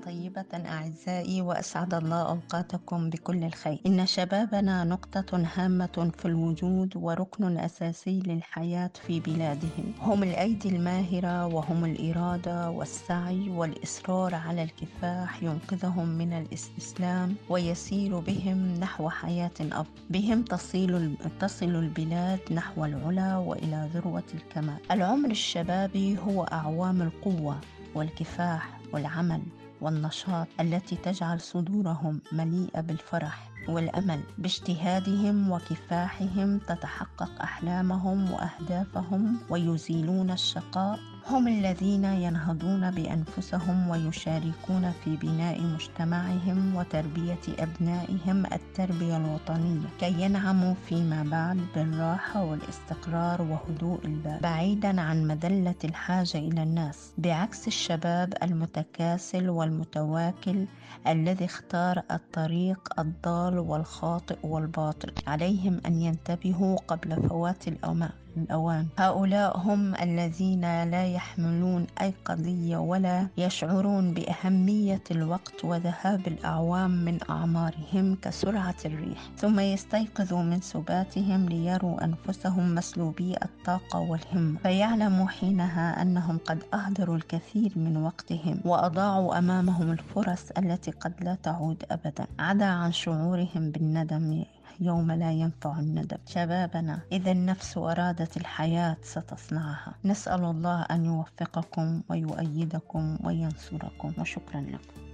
طيبة أعزائي، وأسعد الله أوقاتكم بكل الخير. إن شبابنا نقطة هامة في الوجود وركن أساسي للحياة في بلادهم. هم الأيدي الماهرة، وهم الإرادة والسعي والإصرار على الكفاح ينقذهم من الاستسلام ويسير بهم نحو حياة أفضل. بهم تصل البلاد نحو العلا وإلى ذروة الكمال. العمر الشبابي هو أعوام القوة والكفاح والعمل والنشاط التي تجعل صدورهم مليئة بالفرح والأمل. باجتهادهم وكفاحهم تتحقق أحلامهم وأهدافهم ويزيلون الشقاء. هم الذين ينهضون بأنفسهم ويشاركون في بناء مجتمعهم وتربية أبنائهم التربية الوطنية كي ينعموا فيما بعد بالراحة والاستقرار وهدوء البال، بعيدا عن مذلة الحاجة إلى الناس، بعكس الشباب المتكاسل والمتواكل الذي اختار الطريق الضال والخاطئ والباطل. عليهم أن ينتبهوا قبل فوات الأوان. هؤلاء هم الذين لا يحملون أي قضية ولا يشعرون بأهمية الوقت وذهاب الأعوام من أعمارهم كسرعة الريح، ثم يستيقظوا من سباتهم ليروا أنفسهم مسلوبي الطاقة والهمة، فيعلموا حينها أنهم قد أهدروا الكثير من وقتهم وأضاعوا أمامهم الفرص التي قد لا تعود أبدا، عدا عن شعورهم بالندم يوم لا ينفع الندم. شبابنا، إذا النفس أرادت الحياة ستصنعها. نسأل الله أن يوفقكم ويؤيدكم وينصركم، وشكرا لكم.